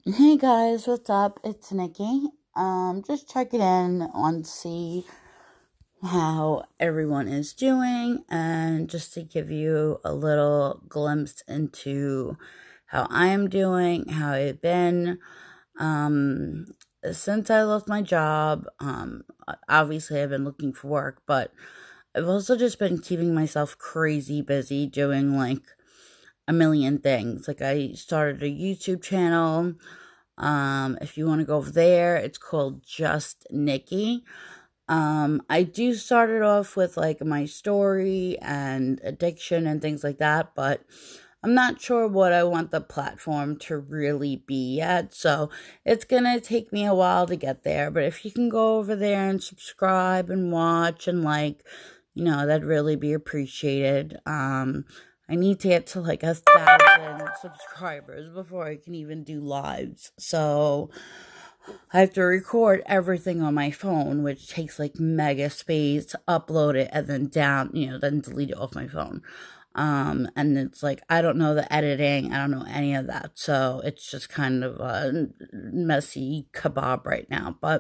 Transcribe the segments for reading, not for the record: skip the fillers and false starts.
Hey guys, what's up? It's Nikki. Just checking in on to see how everyone is doing and just to give you a little glimpse into how I am doing, how I've been. Um, since I lost my job, obviously I've been looking for work, but I've also just been keeping myself crazy busy doing like a million things. Like I started a YouTube channel. If you want to go over there, it's called Just Nikki. I do start it off with like my story and addiction and things like that, but I'm not sure what I want the platform to really be yet. So it's gonna take me a while to get there. But if you can go over there and subscribe and watch and that'd really be appreciated. I need to get to like 1,000 subscribers before I can even do lives. So I have to record everything on my phone, which takes like mega space, upload it, and then then delete it off my phone. And it's like, I don't know the editing, I don't know any of that. So it's just kind of a messy kebab right now. But,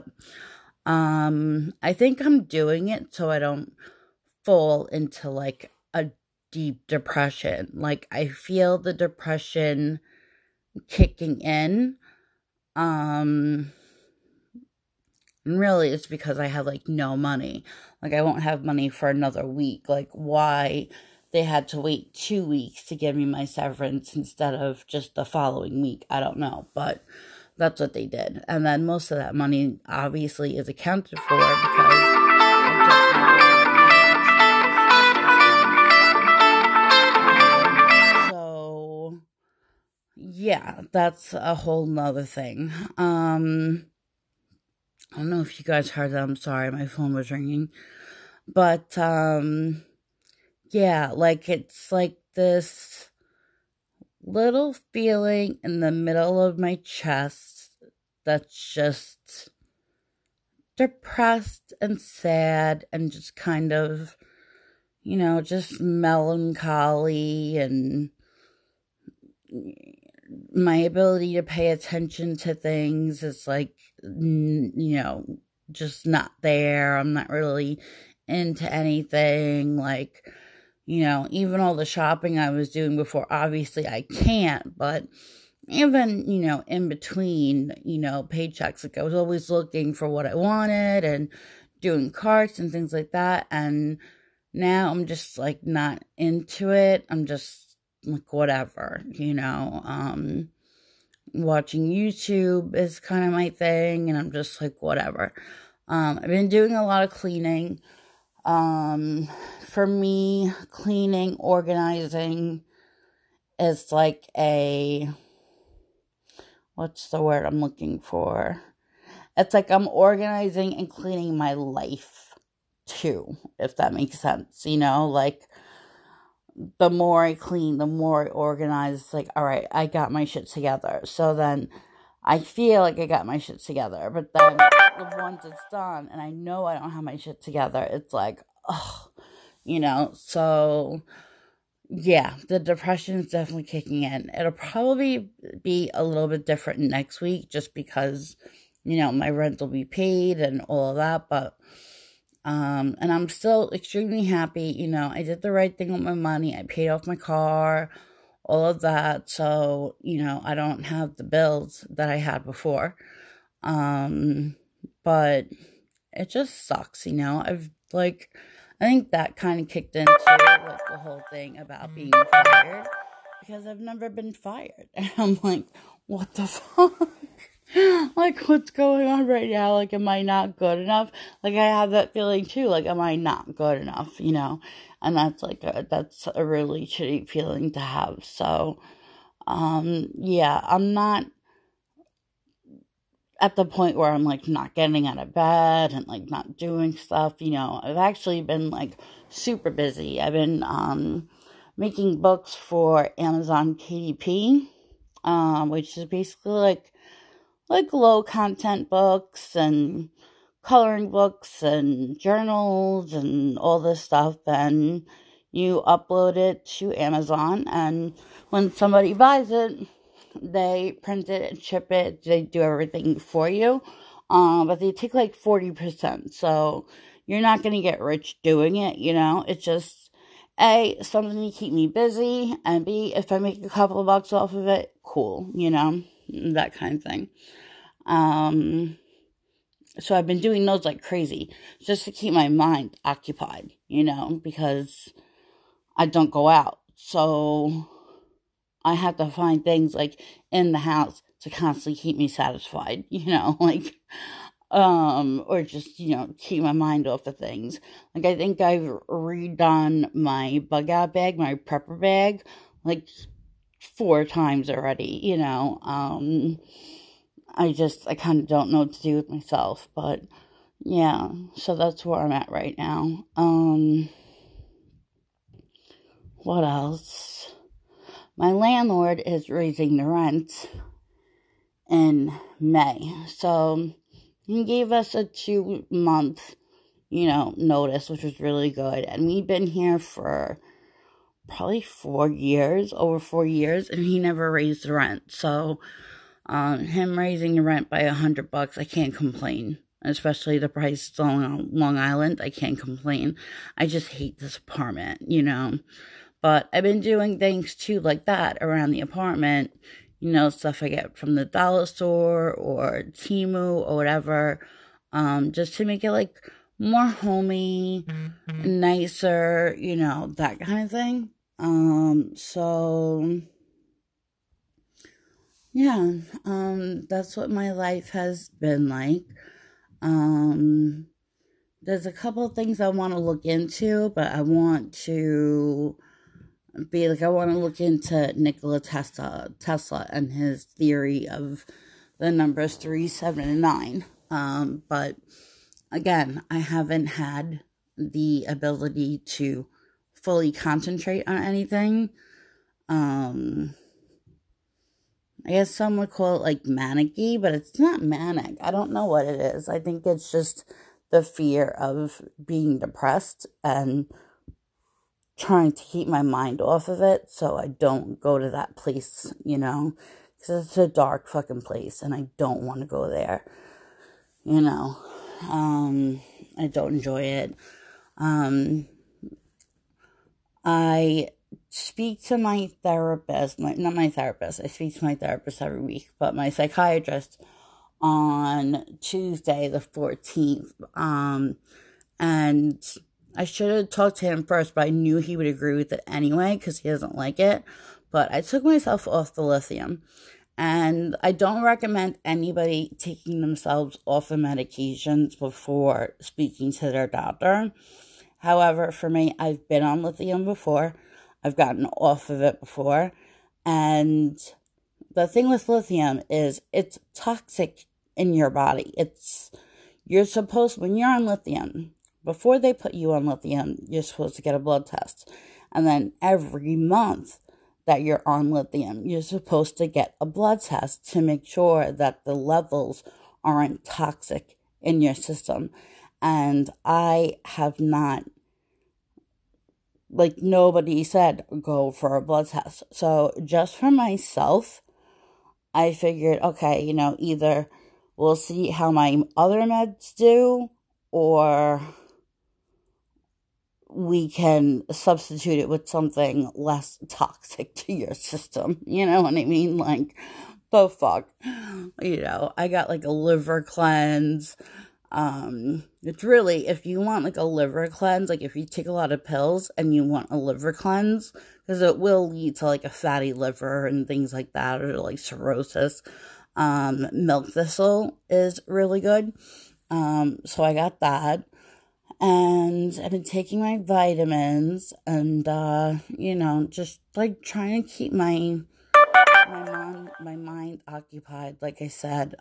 I think I'm doing it so I don't fall into like a deep depression. Like I feel the depression kicking in. And really it's because I have like no money. Like I won't have money for another week. Like why they had to wait 2 weeks to give me my severance instead of just the following week, I don't know. But that's what they did. And then most of that money obviously is accounted for because so yeah, that's a whole nother thing. I don't know if you guys heard that. I'm sorry, my phone was ringing. But yeah, like it's like this little feeling in the middle of my chest that's just depressed and sad and just kind of, just melancholy, and my ability to pay attention to things is like, just not there. I'm not really into anything. Like, even all the shopping I was doing before, obviously I can't, but even, in between, paychecks, like I was always looking for what I wanted and doing carts and things like that. And now I'm just like not into it. I'm just like, whatever, watching YouTube is kind of my thing, and I'm just like, whatever. I've been doing a lot of cleaning. For me, cleaning, organizing is like what's the word I'm looking for? It's like I'm organizing and cleaning my life too, if that makes sense, like the more I clean, the more I organize. It's like, all right, I got my shit together. So then I feel like I got my shit together, but then once it's done and I know I don't have my shit together, it's like, oh, so yeah, the depression is definitely kicking in. It'll probably be a little bit different next week just because, my rent will be paid and all of that, but and I'm still extremely happy. I did the right thing with my money. I paid off my car, all of that. So, I don't have the bills that I had before. But it just sucks, I think that kind of kicked into like the whole thing about being fired, because I've never been fired. And I'm like, what the fuck? Like, what's going on right now? Like, am I not good enough? Like, I have that feeling too. Like, am I not good enough? And that's that's a really shitty feeling to have. So, yeah, I'm not at the point where I'm like not getting out of bed and like not doing stuff. I've actually been like super busy. I've been making books for Amazon KDP, which is basically like low content books and coloring books and journals and all this stuff, and you upload it to Amazon, and when somebody buys it, they print it and ship it. They do everything for you. But they take like 40%. So you're not going to get rich doing it, It's just, A, something to keep me busy. And B, if I make a couple of bucks off of it, cool, That kind of thing. So I've been doing those like crazy just to keep my mind occupied, because I don't go out. So I have to find things like in the house to constantly keep me satisfied, or just, keep my mind off of things. Like, I think I've redone my bug out bag, my prepper bag, like 4 times already, I kind of don't know what to do with myself, but yeah, so that's where I'm at right now. What else? My landlord is raising the rent in May, so he gave us a 2-month, notice, which was really good, and we've been here for probably 4 years, over 4 years, and he never raised the rent, so him raising the rent by $100, I can't complain. Especially the price on Long Island, I can't complain. I just hate this apartment, But I've been doing things too like that around the apartment, stuff I get from the dollar store or Temu or whatever, just to make it like more homey, nicer, that kind of thing. So yeah, that's what my life has been like. There's a couple of things I want to look into, but I want to look into Nikola Tesla and his theory of the numbers 3, 7, and 9. But again, I haven't had the ability to fully concentrate on anything. I guess some would call it like manic-y, but it's not manic. I don't know what it is. I think it's just the fear of being depressed and trying to keep my mind off of it so I don't go to that place, because it's a dark fucking place and I don't want to go there, I don't enjoy it. I speak to my therapist, I speak to my therapist every week, but my psychiatrist on Tuesday the 14th, and I should have talked to him first, but I knew he would agree with it anyway, because he doesn't like it, but I took myself off the lithium, and I don't recommend anybody taking themselves off of medications before speaking to their doctor. However, for me, I've been on lithium before. I've gotten off of it before. And the thing with lithium is it's toxic in your body. When you're on lithium, before they put you on lithium, you're supposed to get a blood test. And then every month that you're on lithium, you're supposed to get a blood test to make sure that the levels aren't toxic in your system. And I have not, nobody said go for a blood test. So just for myself, I figured, okay, either we'll see how my other meds do, or we can substitute it with something less toxic to your system. You know what I mean? The fuck? I got a liver cleanse. It's really, if you want a liver cleanse, if you take a lot of pills and you want a liver cleanse, because it will lead to a fatty liver and things like that, or cirrhosis, milk thistle is really good. So I got that, and I've been taking my vitamins, and just trying to keep my mind occupied. Like I said,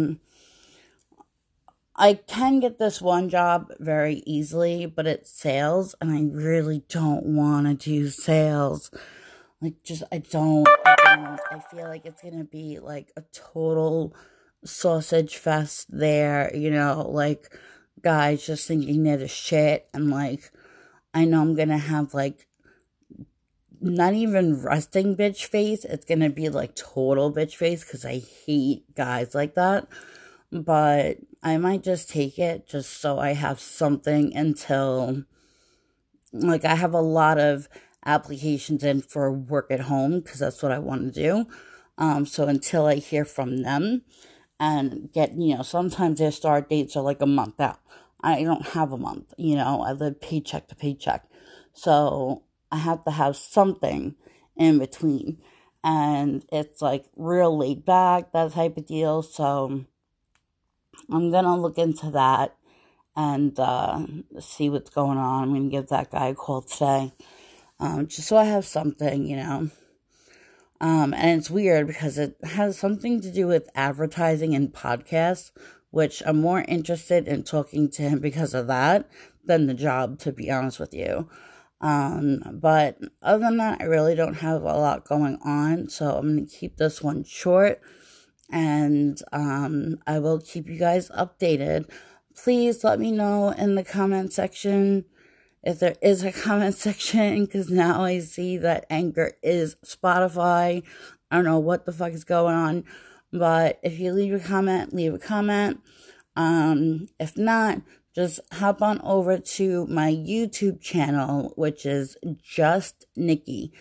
I can get this one job very easily, but it's sales, and I really don't want to do sales. I don't. I feel like it's going to be a total sausage fest there, guys just thinking they're the shit, and I know I'm going to have not even resting bitch face. It's gonna be like total bitch face because I hate guys like that. But I might just take it just so I have something until, like, I have a lot of applications in for work at home because that's what I want to do. So until I hear from them and get, sometimes their start dates are like a month out. I don't have a month, I live paycheck to paycheck. So I have to have something in between. And it's like real laid back, that type of deal. So I'm going to look into that and see what's going on. I'm going to give that guy a call today. Just so I have something, and it's weird because it has something to do with advertising and podcasts, which I'm more interested in talking to him because of that than the job, to be honest with you. But other than that, I really don't have a lot going on, so I'm going to keep this one short, and I will keep you guys updated. Please let me know in the comment section if there is a comment section, because now I see that Anchor is Spotify. I don't know what the fuck is going on, but if you leave a comment, leave a comment. If not, just hop on over to my YouTube channel, which is Just Nikki,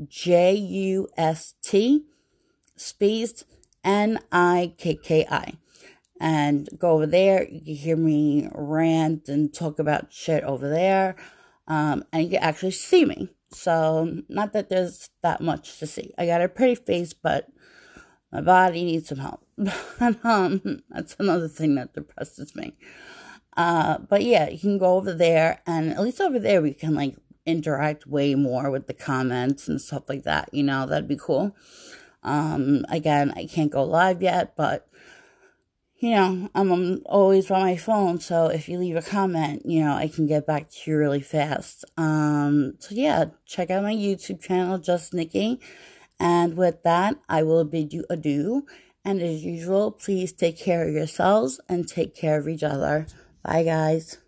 JUST space NIKKI. And go over there. You can hear me rant and talk about shit over there. And you can actually see me. So, not that there's that much to see. I got a pretty face, but my body needs some help. That's another thing that depresses me. But yeah, you can go over there, and at least over there we can like interact way more with the comments and stuff like that. That'd be cool. Again, I can't go live yet, but I'm always on my phone, so if you leave a comment, I can get back to you really fast. So yeah, check out my YouTube channel, Just Nikki. And with that, I will bid you adieu. And as usual, please take care of yourselves and take care of each other. Bye, guys.